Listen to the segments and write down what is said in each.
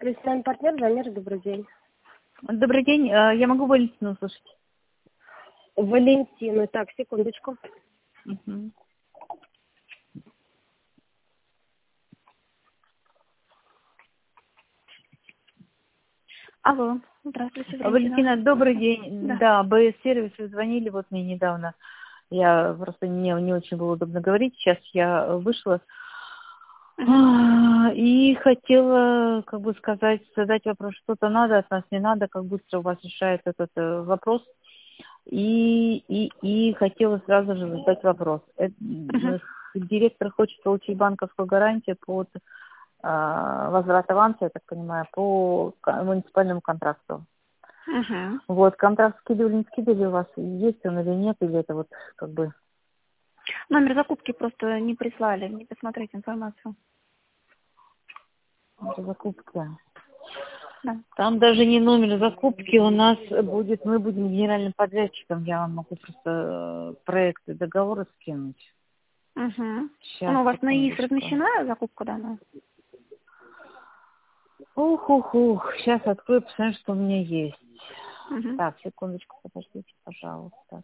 Кристиан партнер, Замир, добрый день. Добрый день, я могу Валентину услышать? Валентину, так, секундочку. Угу. Алло, здравствуйте, Валентина, добрый день. Да. Да, БС-сервис, вы звонили вот мне недавно. Я просто мне не очень было удобно говорить. Сейчас я вышла. И хотела, как бы сказать, задать вопрос, что-то надо от нас, не надо, как быстро у вас решает этот вопрос. И хотела сразу же задать вопрос. Директор хочет получить банковскую гарантию под возврат аванса, я так понимаю, по муниципальному контракту. Вот, контракт скидывали, не скидывали у вас, есть он или нет, или это вот как бы... Номер закупки просто не прислали, не посмотреть информацию. Закупки. Да. Там даже не номер закупки у нас будет, мы будем генеральным подрядчиком, я вам могу просто проекты договора скинуть. Сейчас, Ну, у вас на ИИС секундочку. размещена закупка данная? Ух, сейчас открою, посмотрю, что у меня есть. Так, секундочку, подождите, пожалуйста. Так,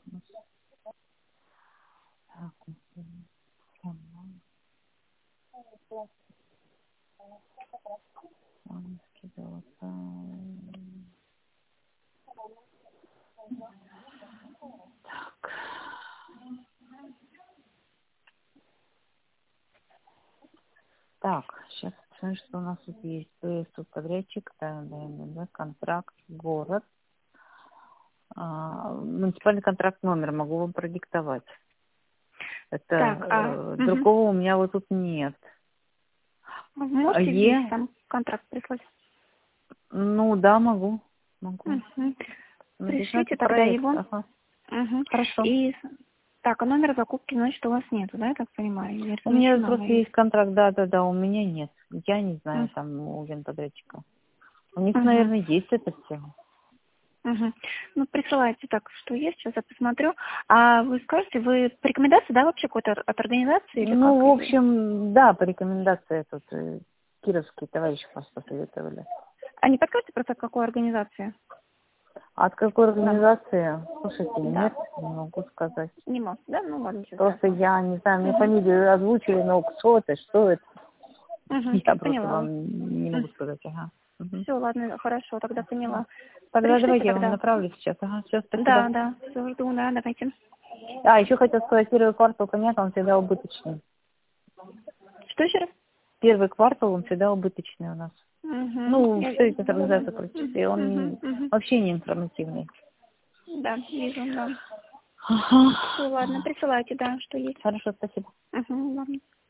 Так, сейчас посмотрим, что у нас тут есть. Тут подрядчик, да, контракт, город. Муниципальный контракт номер могу вам продиктовать. Это другого у меня вот тут нет. Вы можете здесь там контракт прислать? Ну да, могу. Пришлите тогда его. Ага. Хорошо. И так, а номер закупки, значит, у вас нету, да, я так понимаю? У меня просто есть контракт, да, у меня нет. Я не знаю, там у генподрядчика. У них, наверное, есть это все. Ну, присылайте так, что есть, сейчас я посмотрю. А вы скажете, вы по рекомендации, да, вообще какой-то от организации? Или Ну, как? в общем, да, по рекомендации тут кировские товарищи просто посоветовали. А не подскажете просто от какой организации? От какой организации? Слушайте, нет, не могу сказать. Не может, да? Ну, ладно. Просто я не знаю, мне фамилию озвучили, но кто это, что это? Я просто вам не могу сказать, ага. Все, ладно, хорошо, тогда поняла. Тогда давайте я вам направлю сейчас. Ага, все, спасибо. Да, все, жду, да, давайте. Еще хотел сказать, первый квартал, понятно, он всегда убыточный. Что еще раз? Первый квартал, он всегда убыточный у нас. Ну, что эта организация практически, он вообще не информативный. Да, вижу, да. Ага. Все, ладно, присылайте, да, что есть. Хорошо, спасибо. Ладно.